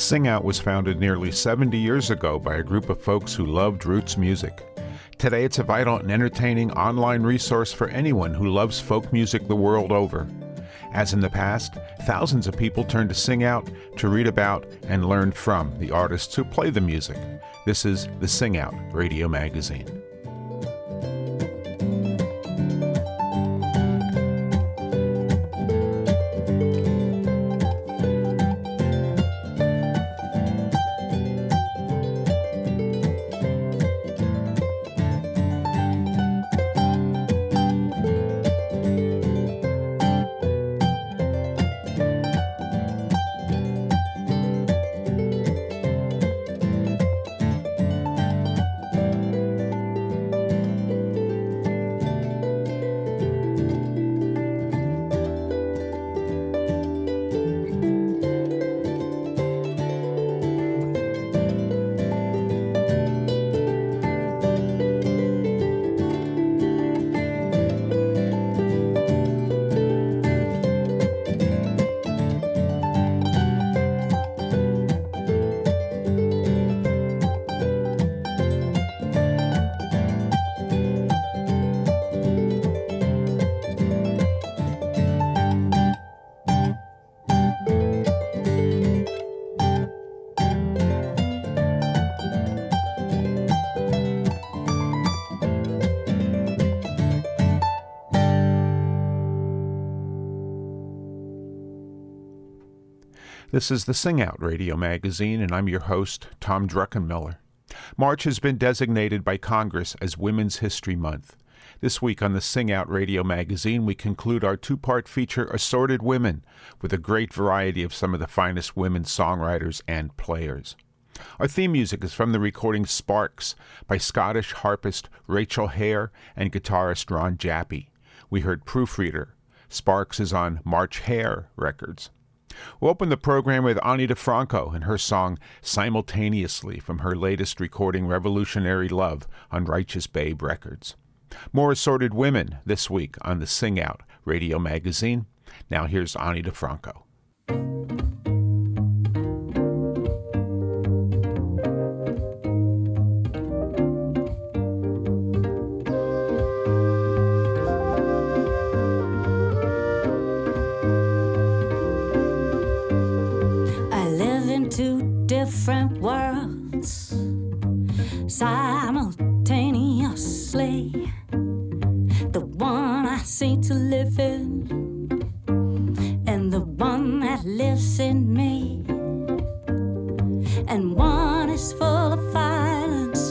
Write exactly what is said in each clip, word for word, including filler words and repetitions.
Sing Out was founded nearly seventy years ago by a group of folks who loved roots music. Today it's a vital and entertaining online resource for anyone who loves folk music the world over. As in the past, thousands of people turn to Sing Out to read about and learn from the artists who play the music. This is the Sing Out Radio Magazine. This is the Sing Out Radio Magazine, and I'm your host, Tom Druckenmiller. March has been designated by Congress as Women's History Month. This week on the Sing Out Radio Magazine, we conclude our two-part feature, Assorted Women, with a great variety of some of the finest women songwriters and players. Our theme music is from the recording Sparks by Scottish harpist Rachel Hare and guitarist Ron Jappy. We heard Proofreader. Sparks is on March Hare Records. We'll open the program with Ani DiFranco and her song Simultaneously from her latest recording Revolutionary Love on Righteous Babe Records. More Assorted Women this week on the Sing Out Radio Magazine. Now here's Ani DiFranco. Different worlds simultaneously. The one I seem to live in, and the one that lives in me. And one is full of violence,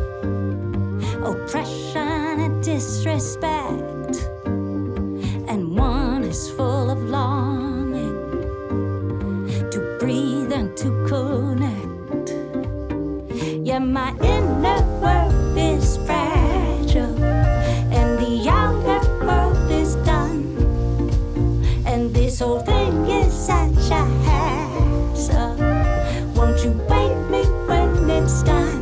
oppression and disrespect, and one is full of longing to breathe and to connect. Yeah, my inner world is fragile, and the outer world is done. And this whole thing is such a hassle. Won't you wake me when it's done?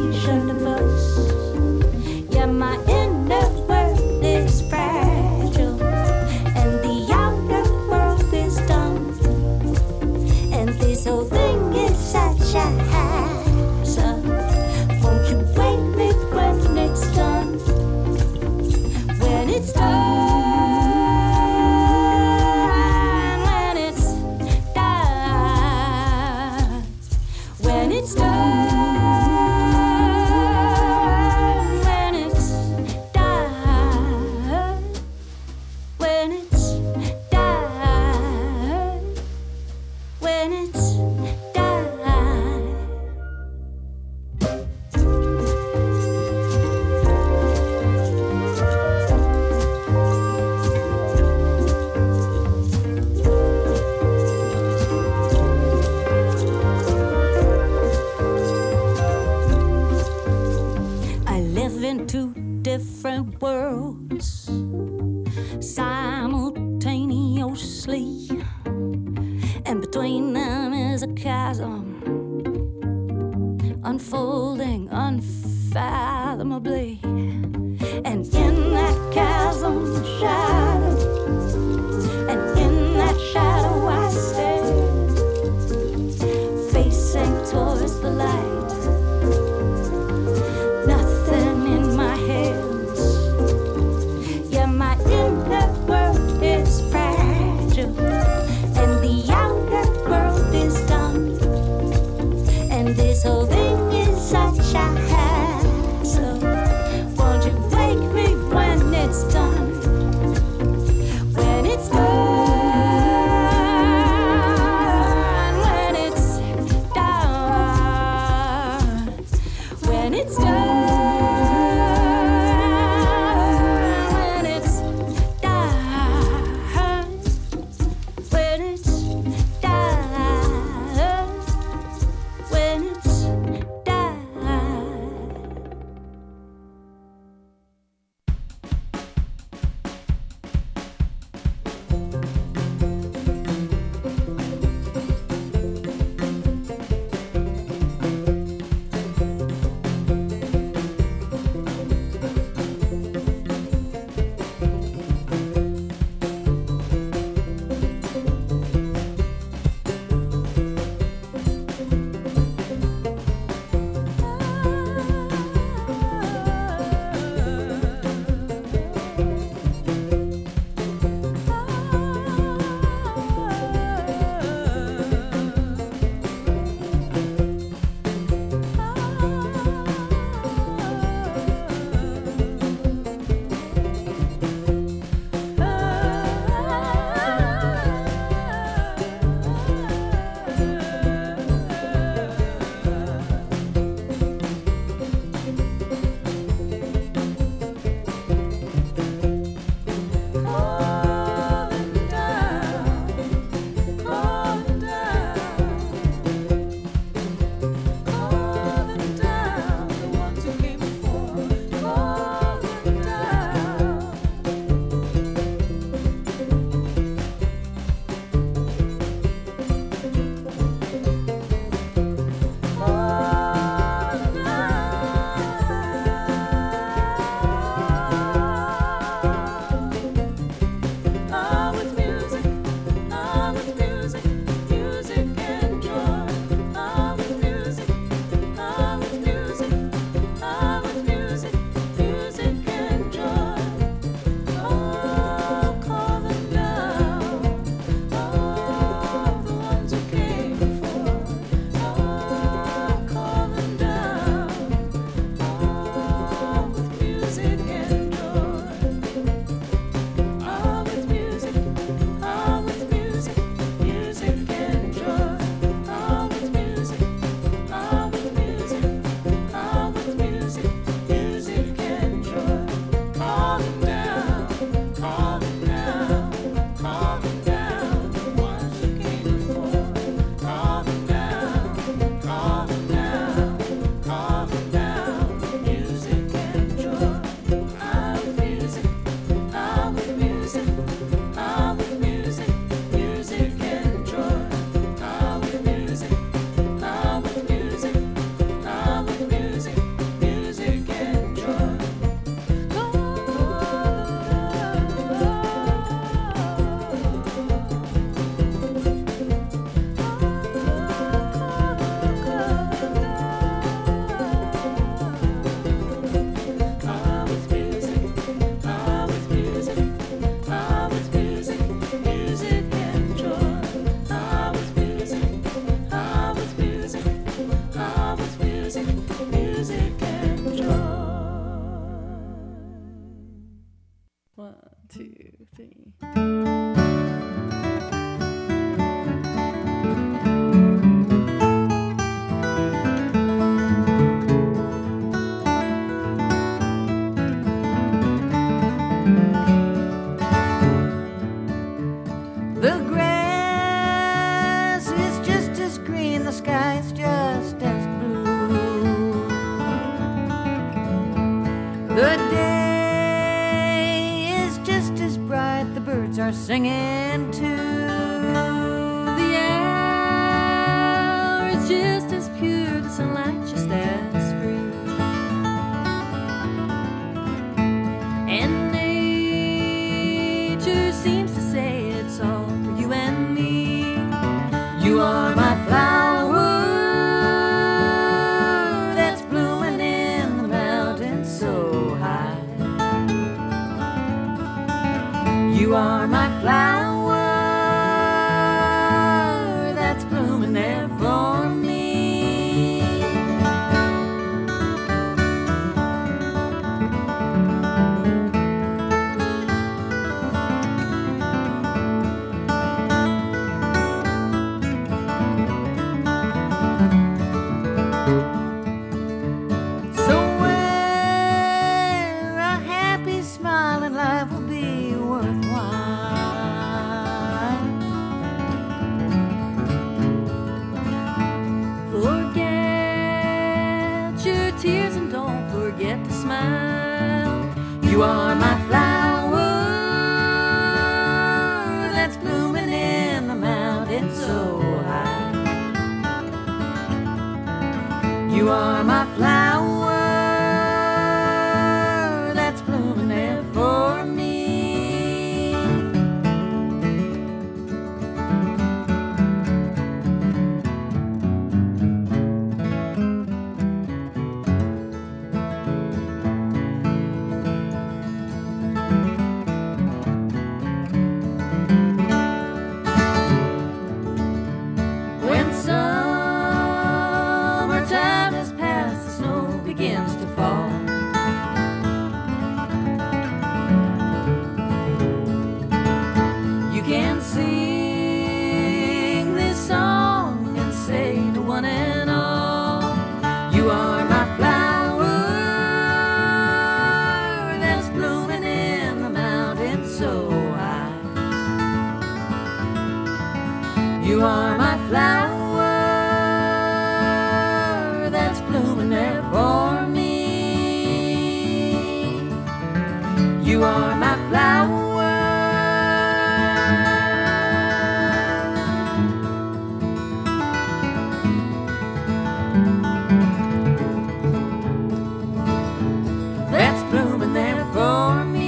My inner world is fragile. in two different worlds simultaneously, and between them is a chasm unfolding unfathomably, and in that chasm shadow, and in that shadow I stare, facing towards the light, nothing in my hands. Yeah, my inner world is fragile, and the outer world is done, and this whole thing is such a hassle. Won't you wake me when it's done? When it's done. The day is just as bright, the birds are singing too. The air is just as pure, the sunlight just as free. And nature seems to say it's all for you and me. You are my flower that's blooming in the mountains so high. You are my flower that's blooming there for me. You are my flower that's blooming in the mountains so high. You are my flower that's blooming there for me. You are my flower that's blooming there for me. You are my flower. That's blooming there for me.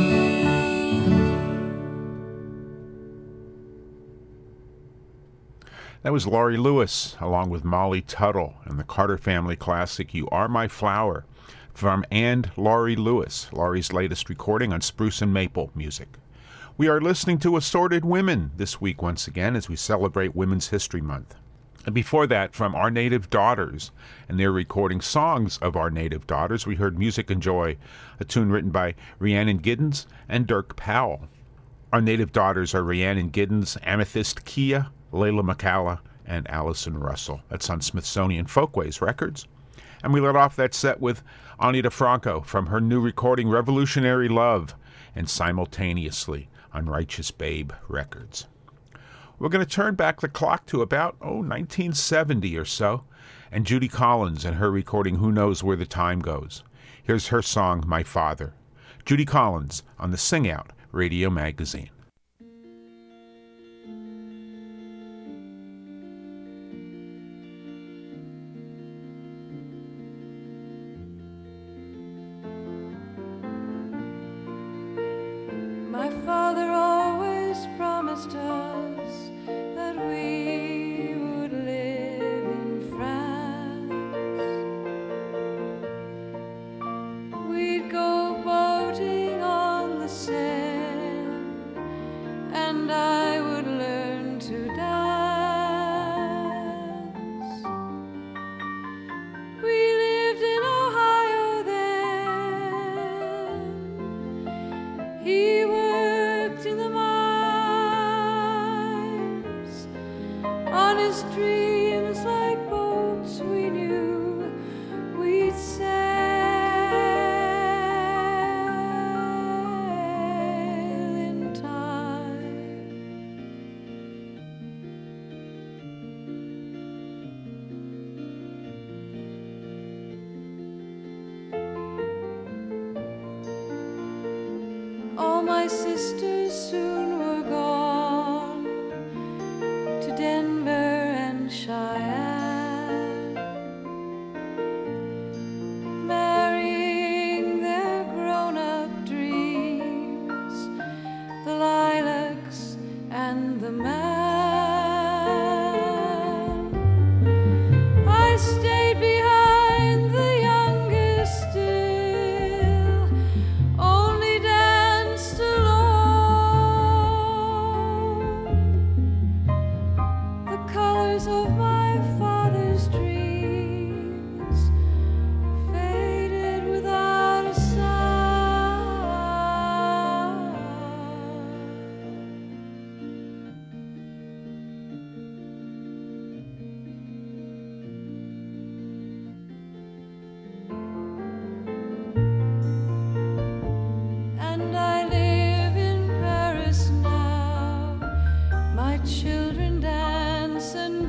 That was Laurie Lewis, along with Molly Tuttle, and the Carter Family classic, You Are My Flower, from and Laurie Lewis, Laurie's latest recording on Spruce and Maple Music. We are listening to Assorted Women this week once again as we celebrate Women's History Month. And before that, from Our Native Daughters, and their recording Songs of Our Native Daughters, we heard Music and Joy, a tune written by Rhiannon Giddens and Dirk Powell. Our Native Daughters are Rhiannon Giddens, Amethyst Kia, Layla McCalla, and Allison Russell. That's on Smithsonian Folkways Records. And we let off that set with Ani DiFranco from her new recording Revolutionary Love, and Simultaneously on Righteous Babe Records. We're going to turn back the clock to about, oh, nineteen seventy or so, and Judy Collins and her recording Who Knows Where the Time Goes. Here's her song, My Father. Judy Collins on the Sing Out Radio Magazine. My father always promised us that we would live in France. We'd go boating on the Seine my sisters soon were gone to Denver and Cheyenne, marrying their grown-up dreams, the lilacs and the man. I stayed behind, the youngest still, only danced alone. The colors of my father's dreams faded without a sign. And I live in Paris now. My children dance and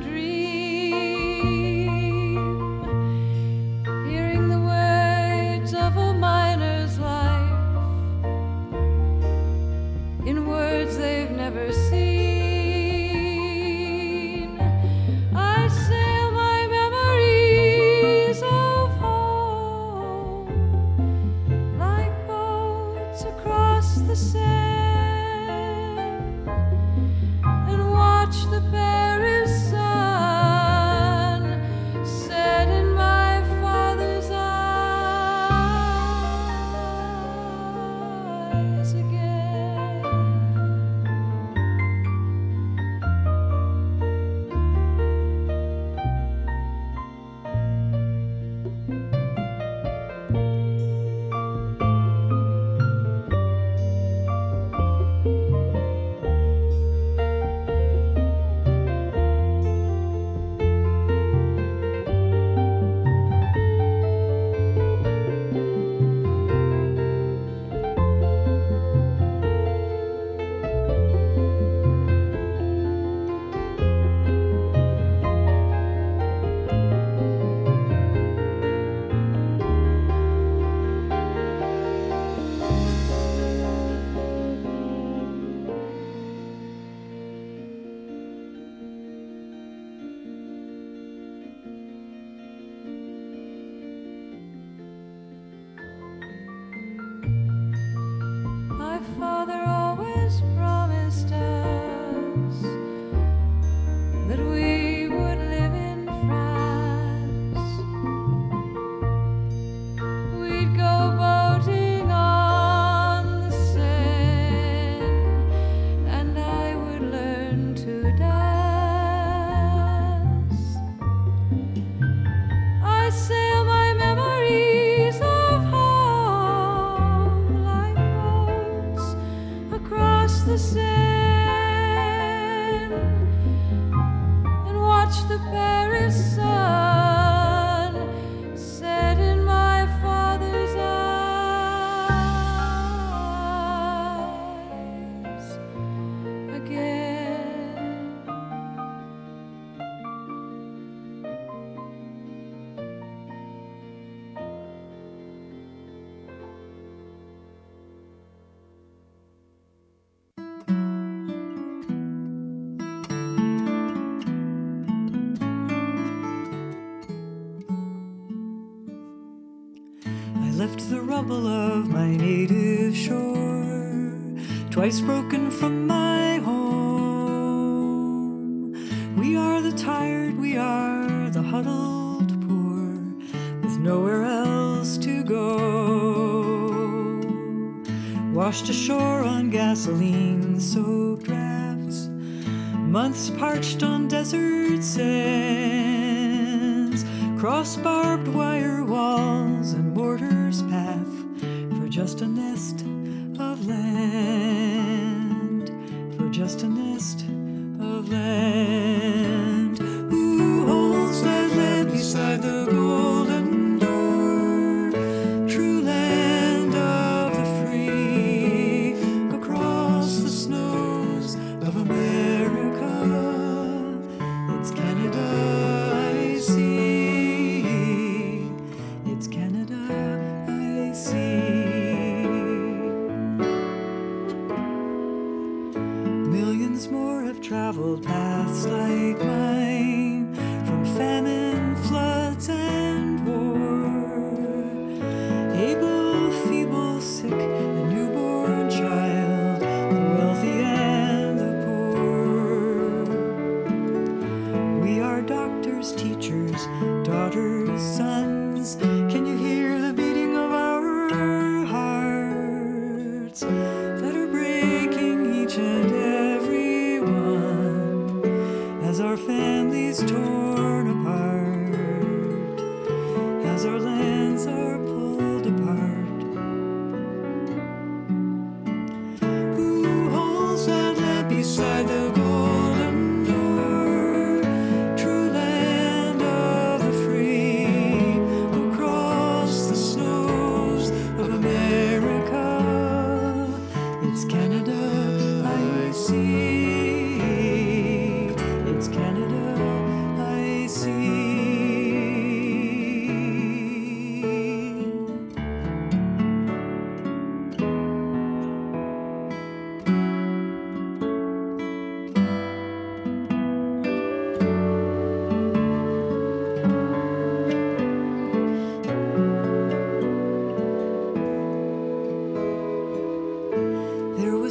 dream, hearing the words of a miner's life in words they've never seen. I sail my memories of home like boats across the Seine, and watch the Paris sun set in my father's eyes again. My father always promised us that we would live in France. We'd go boating on the Seine, and I would learn to dance. I sail my memories of home like boats across the Seine, and watch the Paris sun set in my father's eyes again. I left the rubble of my native shore, twice broken from my home. We are the tired, we are the huddled poor, with nowhere else to go. Washed ashore on gasoline-soaked rafts, months parched on desert sands, cross barbed wire walls and mortar's path for just a nest of land, for just a nest of land. Who holds that land beside the golden door? True land of the free, across the snows of America. It's Canada I see. It's Canada I see.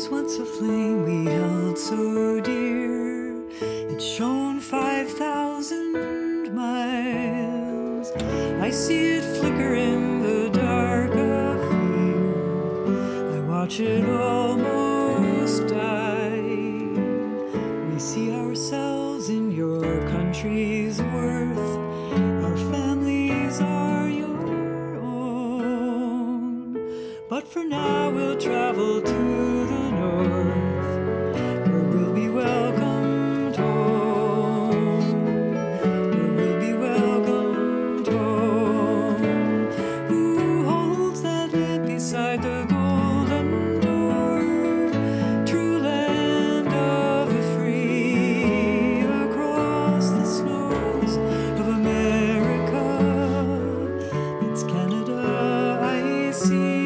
was once a flame we held so dear. It shone five thousand miles. I see it flicker in the dark of fear. I watch it almost die. We see ourselves in your country's worth. Our families are your own. But for now we'll travel to the north, where we'll be welcomed home. Where we'll be welcomed home. Who holds that lid beside the golden door? True land of the free, across the snows of America. It's Canada I see.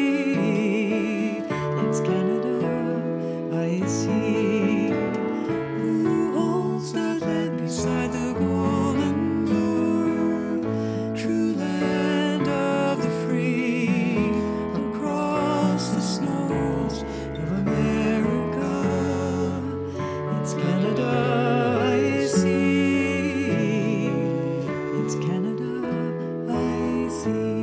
It's Canada I see. Who holds that land beside the golden door? True land of the free, across the snows of America. It's Canada I see. It's Canada I see.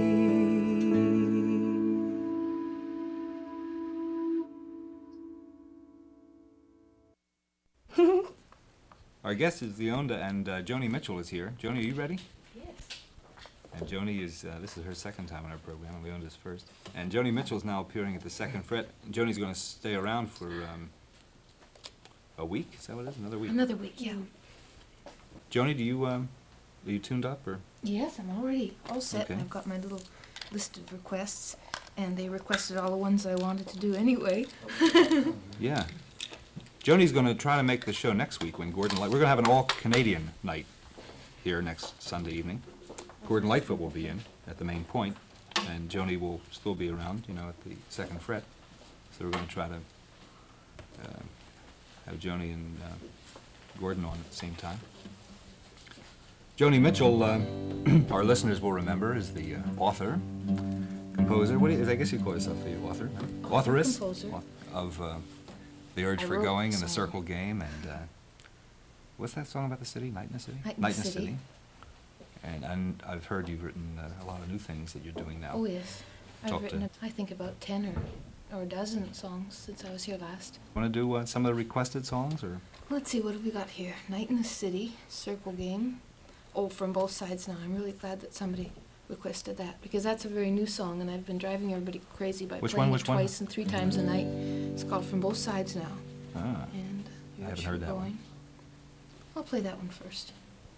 Our guest is Leonda, and uh, Joni Mitchell is here. Joni, are you ready? Yes. And Joni is, uh, this is her second time on our program, and Leonda's first. And Joni Mitchell is now appearing at the second fret. Joni's going to stay around for um, a week, is that what it is? Another week? Another week, yeah. Joni, do you, um, are you tuned up, or? Yes, I'm already all set. Okay. And I've got my little list of requests, and they requested all the ones I wanted to do anyway. Yeah. Joni's going to try to make the show next week when Gordon Light, we're going to have an all-Canadian night here next Sunday evening. Gordon Lightfoot will be in at the main point, and Joni will still be around, you know, at the second fret. So we're going to try to uh, have Joni and uh, Gordon on at the same time. Joni Mitchell, uh, our listeners will remember, is the uh, author, composer, what do you, I guess you call yourself the author, right? Authoress Composer. of uh, The Urge I for wrote Going the and The song. Circle Game, and uh, what's that song about the city? Night in the City? Night in the City. And, and I've heard you've written uh, a lot of new things that you're doing now. Oh, yes. I've Talk written, to- a- I think, about ten or, or a dozen songs since I was here last. Want to do uh, some of the requested songs, or? Let's see, what have we got here? Night in the City, Circle Game. Oh, From Both Sides Now. I'm really glad that somebody requested that, because that's a very new song, and I've been driving everybody crazy by Which playing one, it which one? twice and three times a night. It's called From Both Sides Now. Ah, And I Urge haven't for heard that one. Going. I'll play that one first.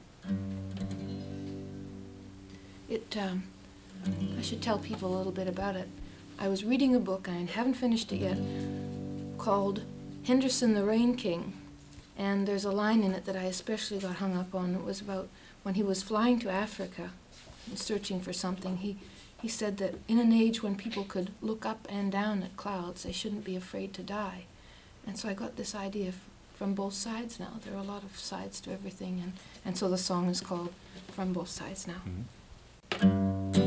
It, um, I should tell people a little bit about it. I was reading a book, and I haven't finished it yet, called Henderson the Rain King. And there's a line in it that I especially got hung up on. It was about when he was flying to Africa and searching for something. He, he said that in an age when people could look up and down at clouds, they shouldn't be afraid to die. And so I got this idea f- from both sides now. There are a lot of sides to everything, and, and so the song is called From Both Sides Now. Mhm.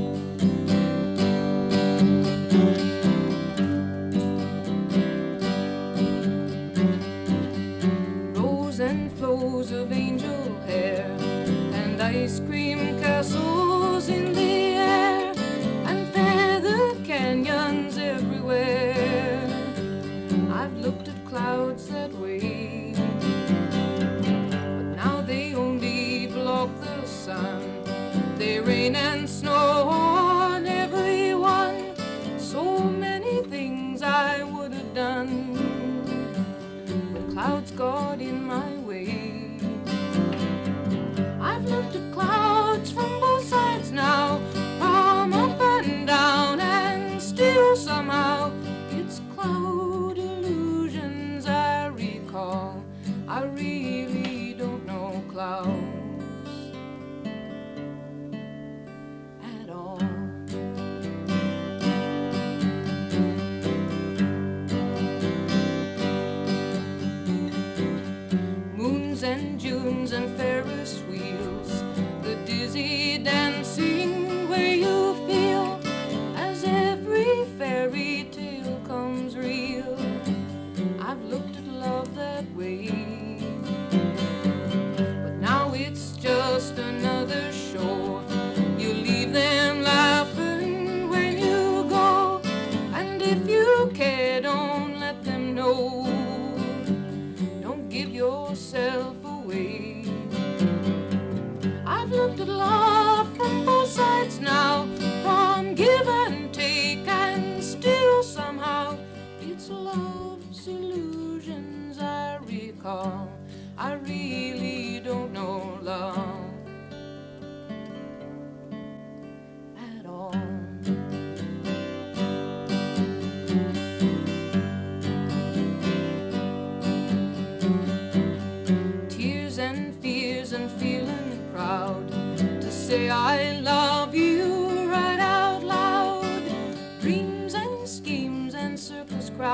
Rows and flows of angel hair and ice cream castles in the air and feather canyons everywhere. I've looked at clouds that way, but now they only block the sun. They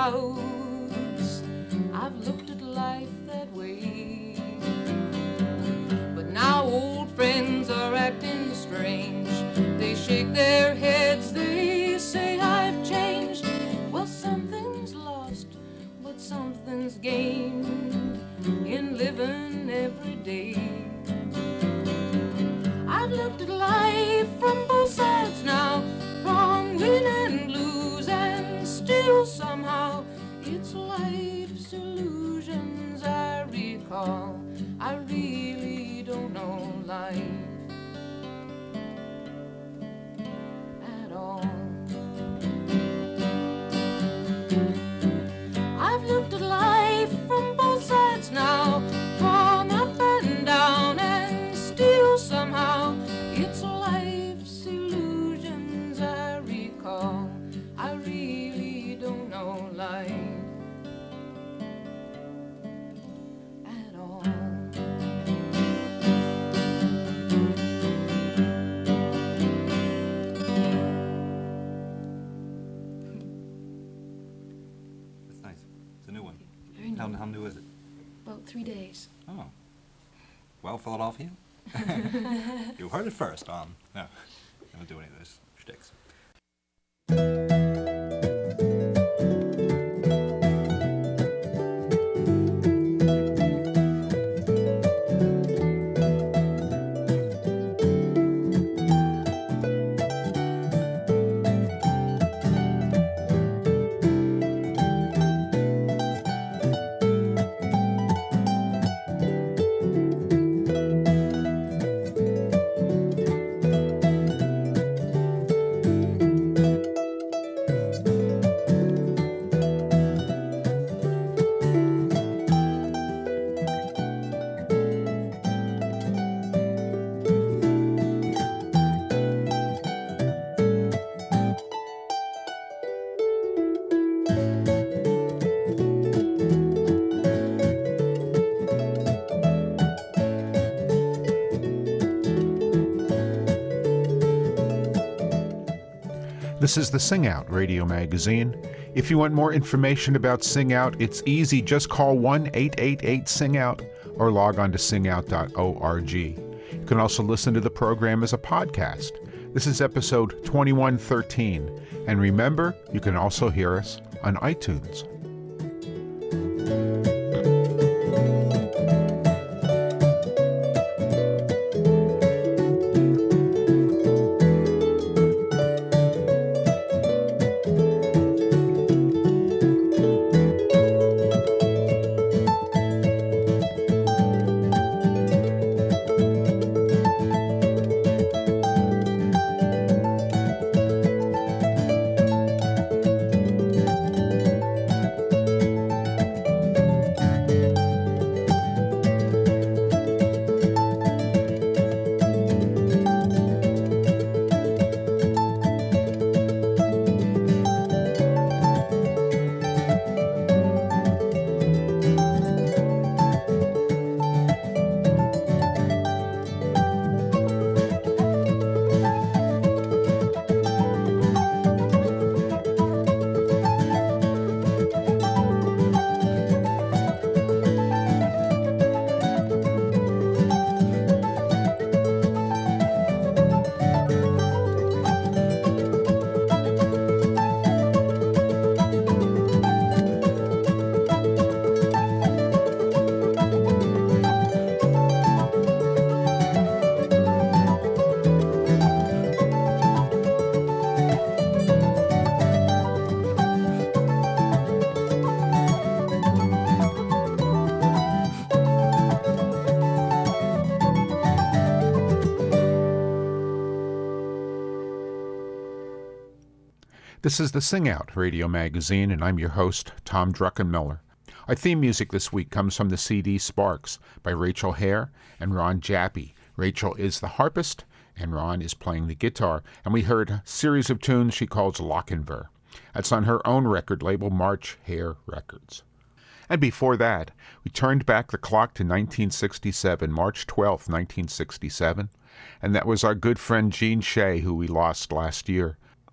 clouds. I've looked at life that way. But now old friends are acting strange. They shake their heads, they say I've changed. Well, something's lost, but something's gained in living every day. I've looked at life from both sides now, from win and lose, and still somehow it's life's illusions I recall. I really don't know life at all. I've looked at life from both sides now, from up and down, and still somehow it's life's illusions I recall. I really don't know life at all. That's nice. It's a new one. Very How, new. how new is it? About three days. Oh. Well, Philadelphia? You heard it first on... No, I don't do any of those shticks. This is the Sing Out radio magazine. If you want more information about Sing Out, it's easy. Just call one eight eight eight sing out or log on to sing out dot org. You can also listen to the program as a podcast. This is episode twenty-one thirteen. And remember, you can also hear us on iTunes. This is the Sing Out radio magazine, and I'm your host, Tom Druckenmiller. Our theme music this week comes from the C D Sparks by Rachel Hare and Ron Jappy. Rachel is the harpist, and Ron is playing the guitar, and we heard a series of tunes she calls Lochinver. That's on her own record label, March Hare Records. And before that, we turned back the clock to nineteen sixty-seven, March twelfth, nineteen sixty-seven, and that was our good friend Gene Shea, who we lost last year.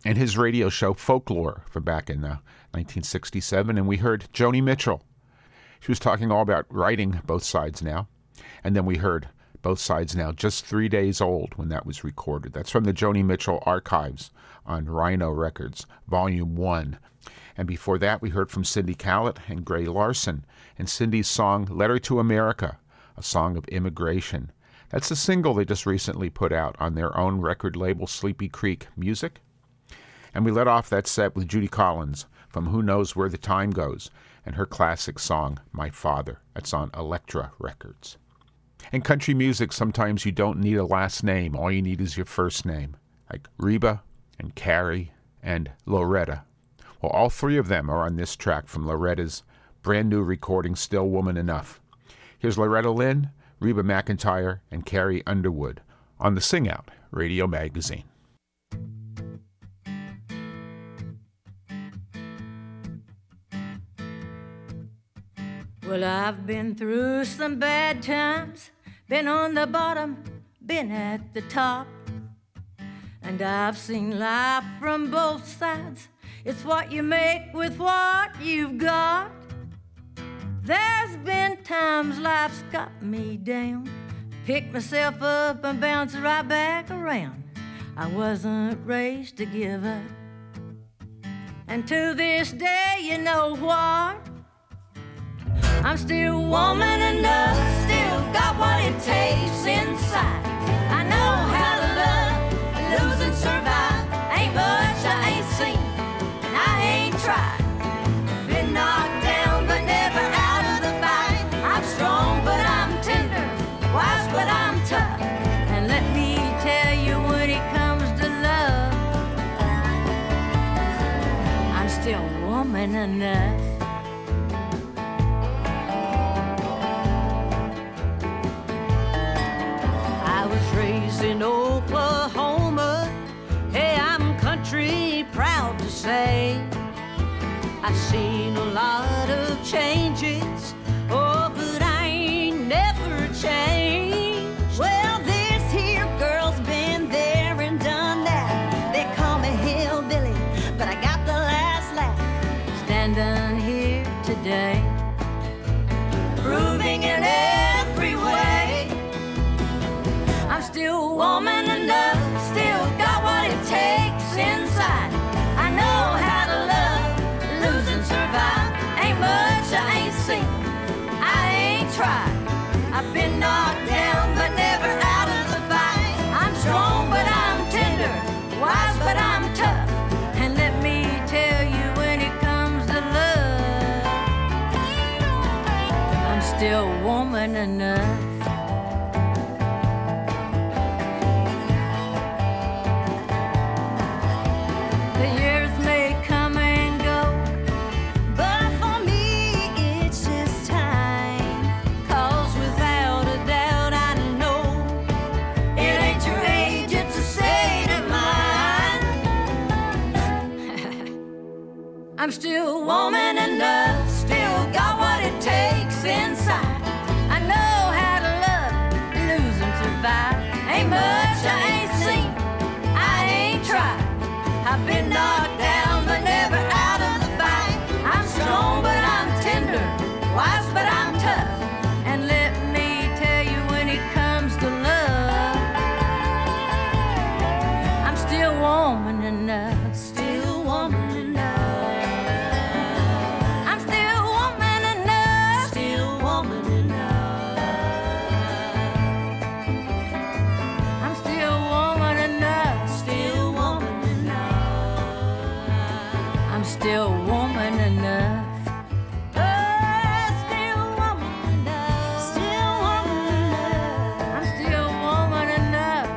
and his radio show Folklore from back in uh, nineteen sixty-seven. And we heard Joni Mitchell. She was talking all about writing Both Sides Now. And then we heard Both Sides Now, just three days old when that was recorded. That's from the Joni Mitchell archives on Rhino Records, Volume one. And before that, we heard from Cindy Callett and Gray Larson and Cindy's song Letter to America, a song of immigration. That's a single they just recently put out on their own record label, Sleepy Creek Music. And we let off that set with Judy Collins from Who Knows Where the Time Goes and her classic song, My Father. That's on Elektra Records. In country music, sometimes you don't need a last name. All you need is your first name, like Reba and Carrie and Loretta. Well, all three of them are on this track from Loretta's brand new recording, Still Woman Enough. Here's Loretta Lynn, Reba McEntire, and Carrie Underwood on the Sing Out Radio Magazine. Well, I've been through some bad times, been on the bottom, been at the top. And I've seen life from both sides. It's what you make with what you've got. There's been times life's got me down, pick myself up and bounce right back around. I wasn't raised to give up. And to this day, you know what? I'm still woman enough, still got what it takes inside. I know how to love, lose and survive. Ain't much I ain't seen, and I ain't tried. Been knocked down, but never out of the fight. I'm strong, but I'm tender, wise, but I'm tough. And let me tell you, when it comes to love, I'm still woman enough. In Oklahoma, hey, I'm country proud to say. I've seen a lot of changes, oh, but I ain't never changed. Well, this here girl's been there and done that. They call me hillbilly, but I got the last laugh. Standing here today, proving in every way I'm still woman enough, still got what it takes inside. I know how to love, lose and survive. Ain't much I ain't seen, I ain't tried. I've been knocked down, but never out of the fight. I'm strong, but I'm tender, wise, but I'm tough. And let me tell you, when it comes to love, I'm still woman enough. I'm still woman enough, still got what it takes inside. I know how to love, lose and survive. Ain't much I ain't seen, I ain't tried. I've been knocked down, but never out of the fight. I'm strong, but I'm tender, wise, but I'm tough. And let me tell you, when it comes to love, I'm still woman enough, still woman enough. Still woman enough. Oh, still woman enough. Still woman enough. I'm still woman enough.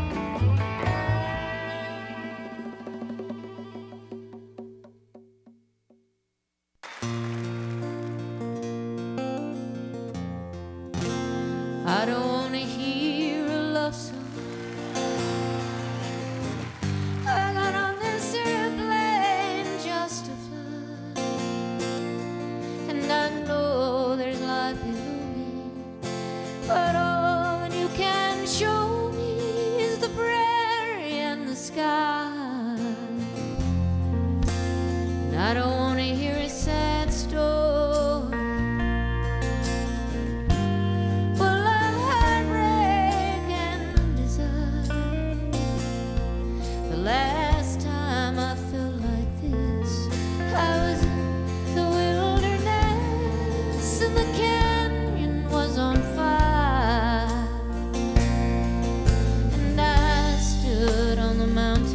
I don't wanna hear a love song. I got on this airplane just to fly. I don't want to hear a sad story full of heartbreak and desire. The last time I felt like this, I was in the wilderness and the canyon was on fire, and I stood on the mountain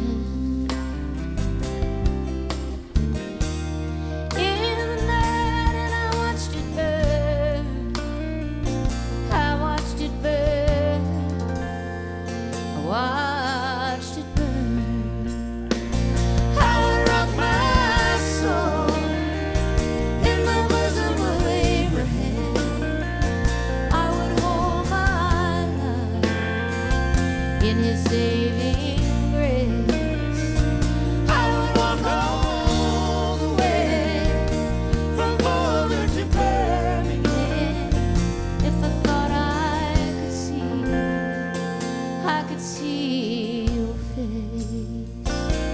watched it burn. I would rock my soul in the bosom of Abraham. I would hold my life in his saving grace. I would walk all the way from Boulder to Birmingham if I thought I could see, I could see your face.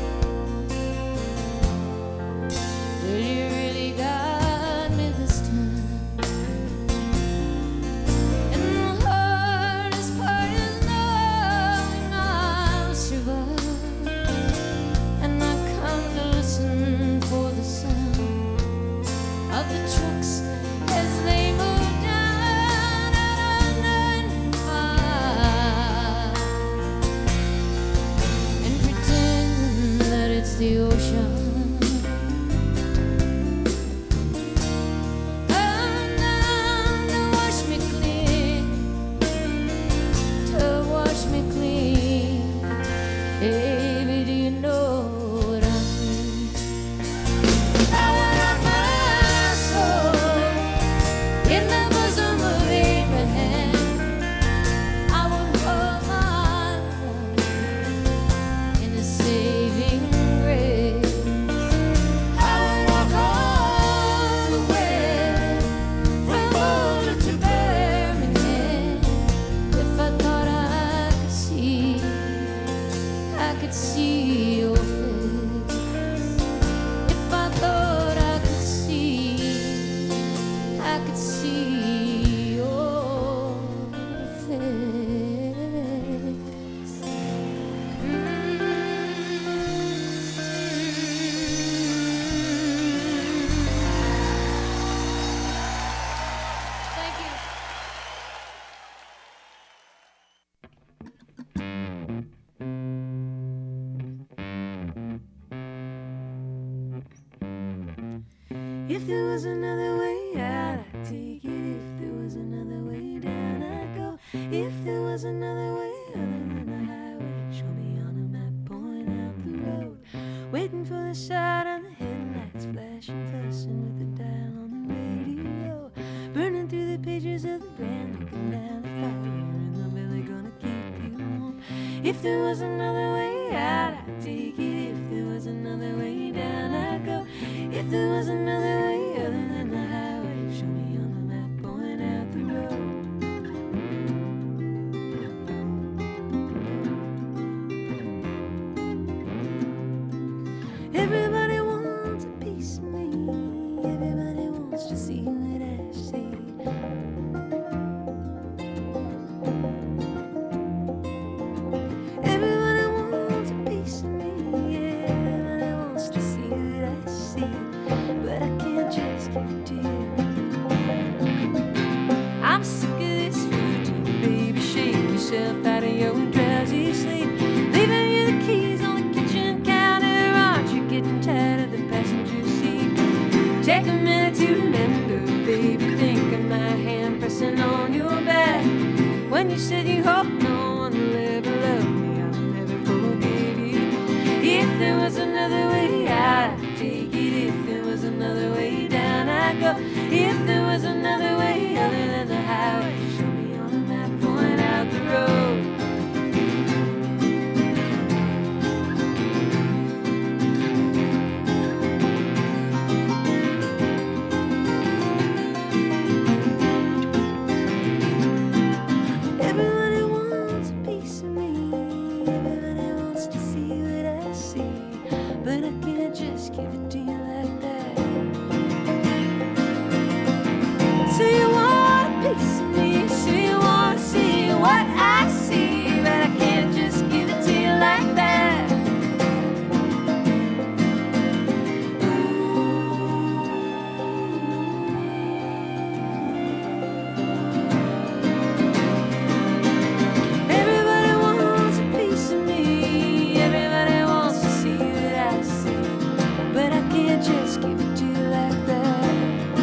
Well, you really got me this time, and the hardest part is knowing I'll survive. And I come to listen for the sound of the trucks as they move down out of ninety-five, and pretend that it's the ocean. Come down to wash me clean, to wash me clean. Baby, do you know what I mean? I would rock my soul in the bosom of Abraham. I would hold my life in his saving grace. I would walk all the way from Boulder to Birmingham if I thought I could see, I could see your face. If I thought I could see, I could see your face. Thank you. If there was another way out, I'd take it. If there was another way down, I'd go. If there was another way other than the highway, show me on a map, point out the road. Waiting for the sight on the headlights, flashing, fussing with the dial on the radio. Burning through the pages of the brand, looking down the fire in the belly, gonna keep you warm. If there was another way out, I'd take it. If there was another way down, I'd go. If there was another way other than the highway, show me on the map, point out the road. Everybody wants a piece of me. Everybody wants to see what I see. Everybody wants a piece of me. Everybody wants to see what I see. But I can't just give it to you. I'm sick of this routine, baby. Shake yourself out of your drowsy sleep. Leaving you the keys on the kitchen counter. Aren't you getting tired of the passenger seat? Take a minute to remember, baby. Think of my hand pressing on your back. When you said you hope no one will ever love me, I'll never forgive you. If there was another way out, I'd take it. If there was another way down, I'd go. If there was another way other than the highway, show me on a map, point out the road. Everybody wants a piece of me. Everybody wants to see what I see. But I can't just give it to you like that. Say you want a piece of me, say you want to see what I see, but I can't just give it to you like that. Just give it to you like that.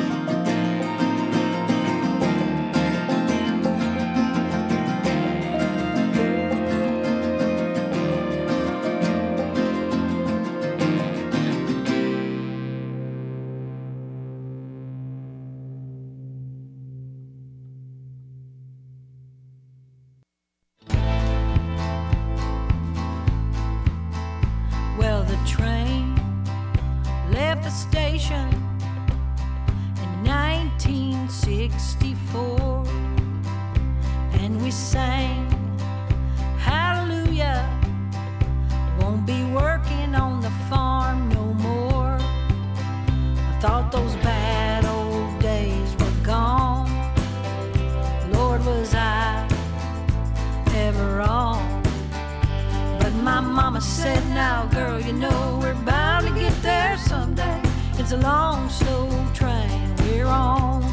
Well, the train left the station in nineteen sixty-four, and we sang hallelujah, won't be working on the farm no more. I thought those bad old days were gone. Lord, was I ever wrong? But my mama said, now girl, you know we're bound to get there someday. It's a long, slow train we're on.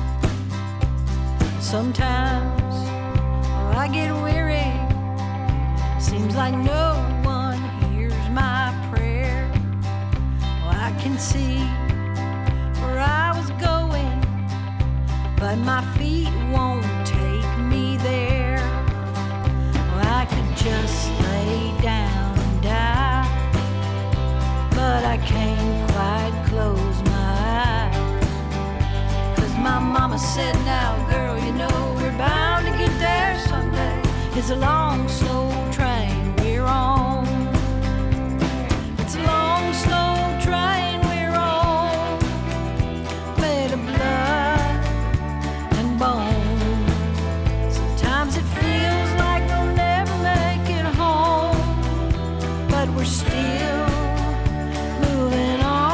Sometimes oh, I get weary. Seems like no one hears my prayer. Oh, I can see where I was going, but my feet won't take me there. Oh, I could just lay down and die, but I can't quite close my eyes. Cause my mama said, now girl, you know we're bound to get there someday. It's a long, slow train we're on. It's a long, slow train we're on, made of blood and bone. Sometimes it feels like we'll never make it home, but we're still moving on.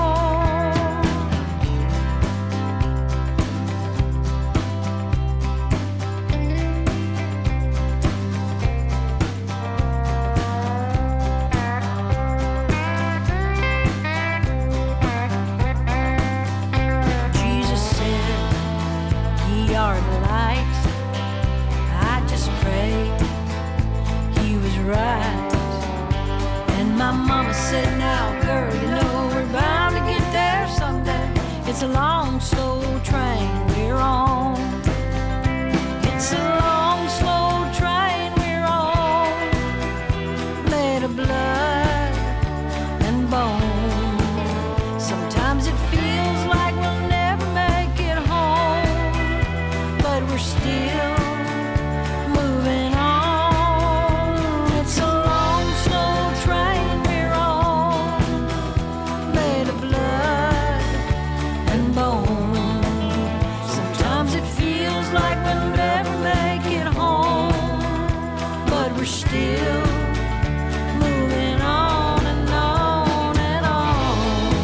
Jesus said, ye are the light. I just prayed he was right. And my mama said, now girl, you know we're bound to get there someday. It's a long, slow train we're on. It's a long, slow train we're on, made of blood and bone. Sometimes it feels like we'll never make it home, but we're still moving on. It's a long, slow train we're on, made of blood and bone. Sometimes it feels like we'll never make it home, but we're still moving on and on and on.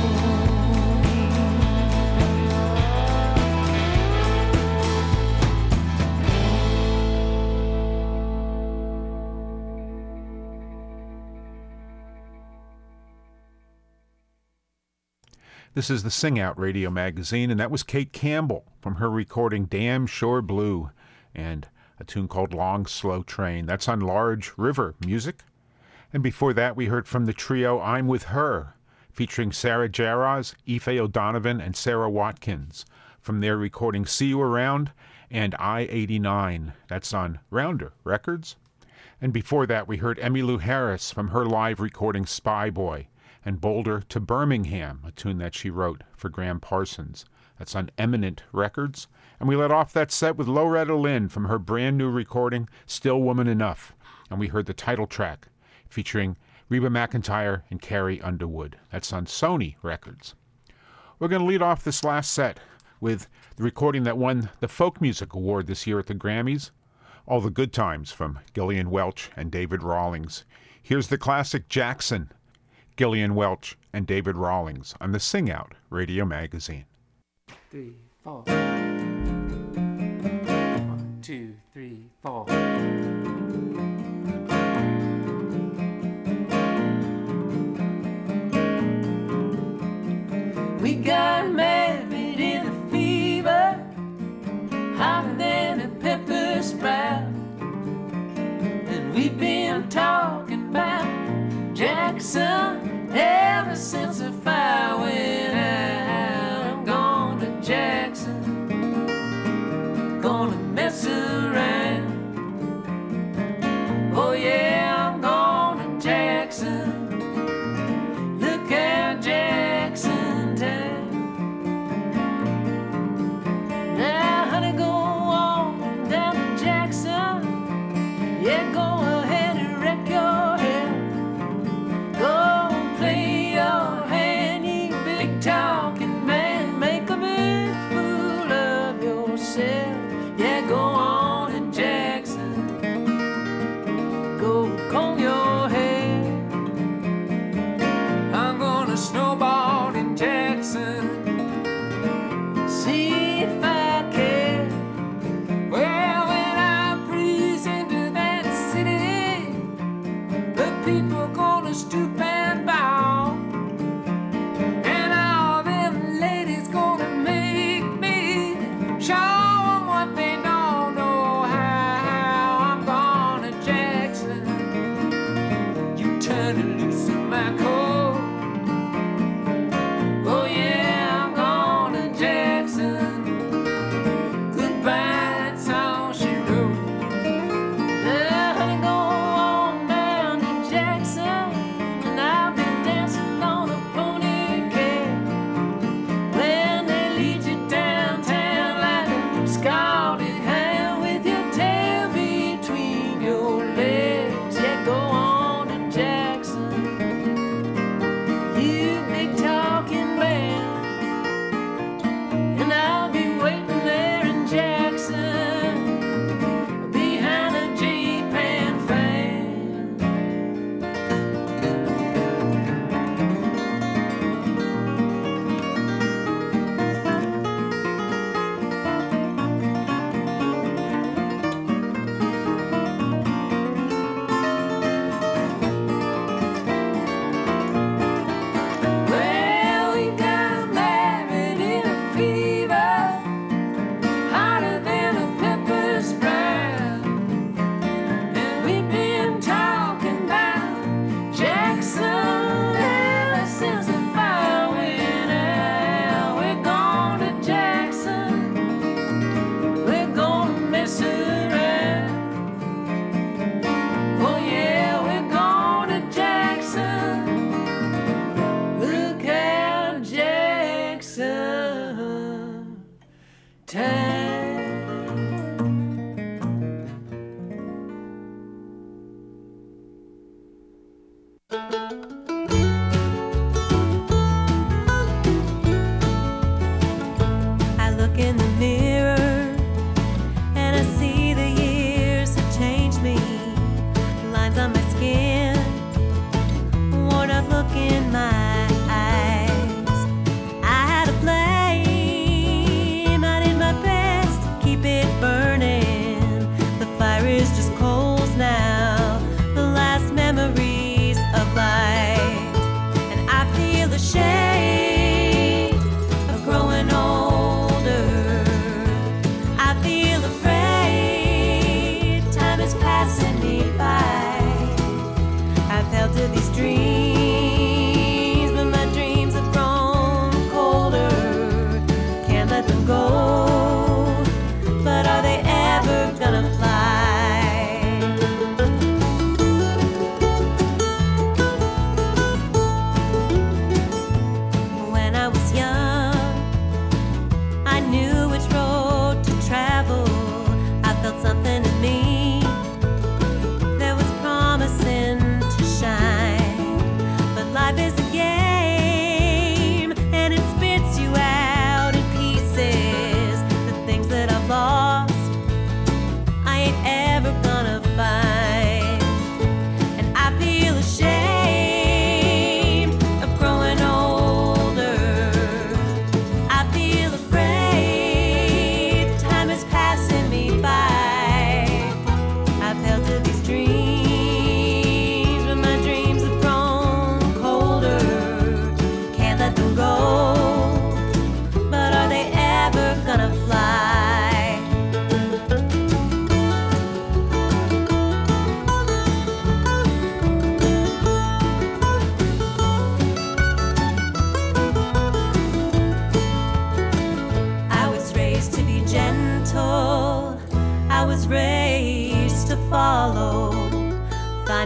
This is the Sing Out Radio magazine, and that was Kate Campbell from her recording Damn Sure Blue and a tune called Long Slow Train. That's on Large River Music. And before that, we heard from the trio I'm With Her, featuring Sarah Jarosz, Aoife O'Donovan, and Sarah Watkins from their recording See You Around and I eighty-nine. That's on Rounder Records. And before that, we heard Emmylou Harris from her live recording Spy Boy and Boulder to Birmingham, a tune that she wrote for Graham Parsons. That's on Eminent Records. And we let off that set with Loretta Lynn from her brand new recording, Still Woman Enough. And we heard the title track featuring Reba McEntire and Carrie Underwood. That's on Sony Records. We're going to lead off this last set with the recording that won the Folk Music Award this year at the Grammys, All the Good Times from Gillian Welch and David Rawlings. Here's the classic Jackson. Gillian Welch and David Rawlings on the Sing Out Radio Magazine. Three, four. One, two, three, four. We got married in a fever, hotter than a pepper sprout. And we've been talking about Jackson ever since the fire went out. I'm going to Jackson, gonna mess around. Oh yeah, I'm going to Jackson. Look at Jackson town. Now, honey, go on down to Jackson. Yeah, go ahead and wreck your head. Go play your hand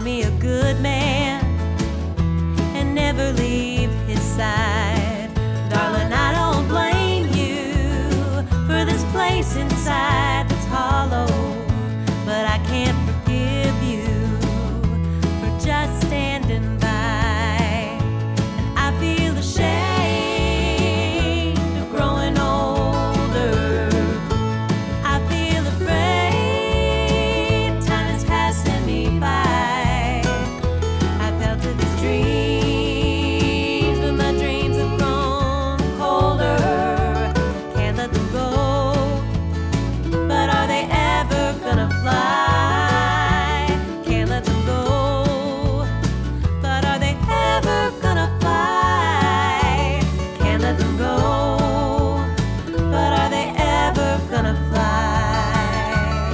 me a good man and never leave his side. Darling, I don't blame you for this place inside that's hollow, but I can't forgive you for just standing by. And I feel ashamed of growing older. I feel afraid time is passing me by. I felt of these dreams, but my dreams have grown colder. Can't let them go. But are they ever gonna fly? Can't let them go. But are they ever gonna fly? Can't let them go. But are they ever gonna fly?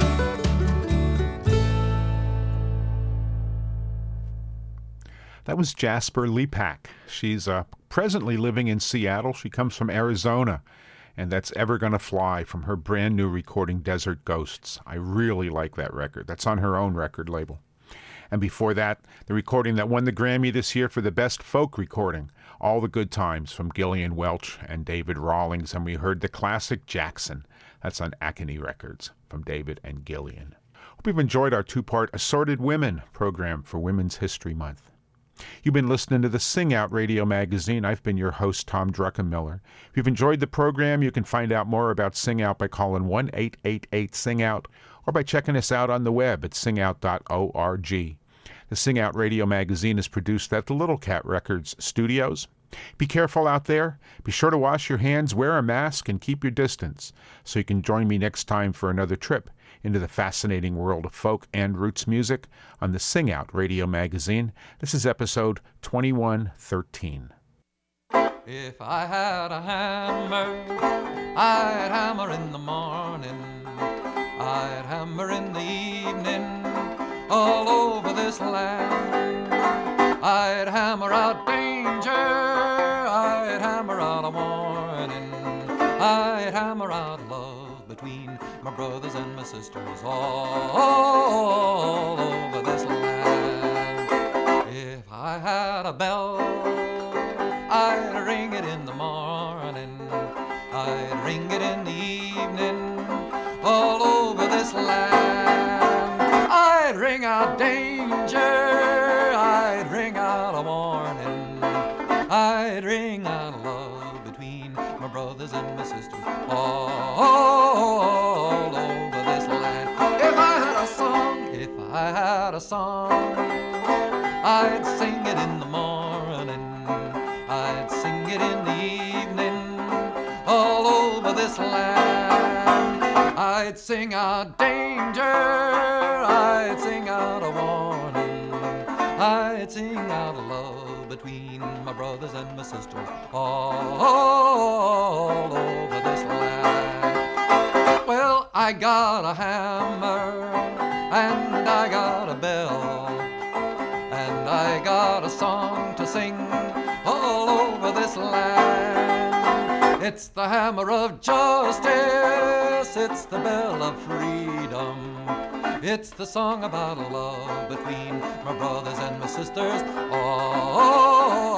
That was Jasper Lepak. She's uh, presently living in Seattle. She comes from Arizona, and that's Ever Gonna Fly from her brand new recording, Desert Ghosts. I really like that record. That's on her own record label. And before that, the recording that won the Grammy this year for the best folk recording, All the Good Times from Gillian Welch and David Rawlings. And we heard the classic Jackson. That's on Acony Records from David and Gillian. Hope you've enjoyed our two-part Assorted Women program for Women's History Month. You've been listening to the Sing Out Radio Magazine. I've been your host, Tom Druckenmiller. If you've enjoyed the program, you can find out more about Sing Out by calling one eight eight eight sing out or by checking us out on the web at sing out dot org. The Sing Out Radio Magazine is produced at the Little Cat Records studios. Be careful out there. Be sure to wash your hands, wear a mask, and keep your distance so you can join me next time for another trip into the fascinating world of folk and roots music on the Sing Out Radio Magazine. This is episode twenty-one thirteen. If I had a hammer, I'd hammer in the morning, I'd hammer in the evening, all over this land. I'd hammer out danger, I'd hammer out a warning, I'd hammer out love between my brothers and my sisters all over this land. If I had a bell, I'd ring it in the morning, I'd ring it in the evening, all over this land. I'd ring out danger, I'd ring out a warning, I'd ring out love between my brothers and my sisters all over this land. If I had a song, if I had a song, I'd sing it in the morning, I'd sing it in the evening, all over this land. I'd sing out danger, I'd sing out a warning, I'd sing out love between my brothers and my sisters all over this land. Well, I got a hammer and I got a bell and I got a song to sing all over this land. It's the hammer of justice, it's the bell of freedom, it's the song about love between my brothers and my sisters all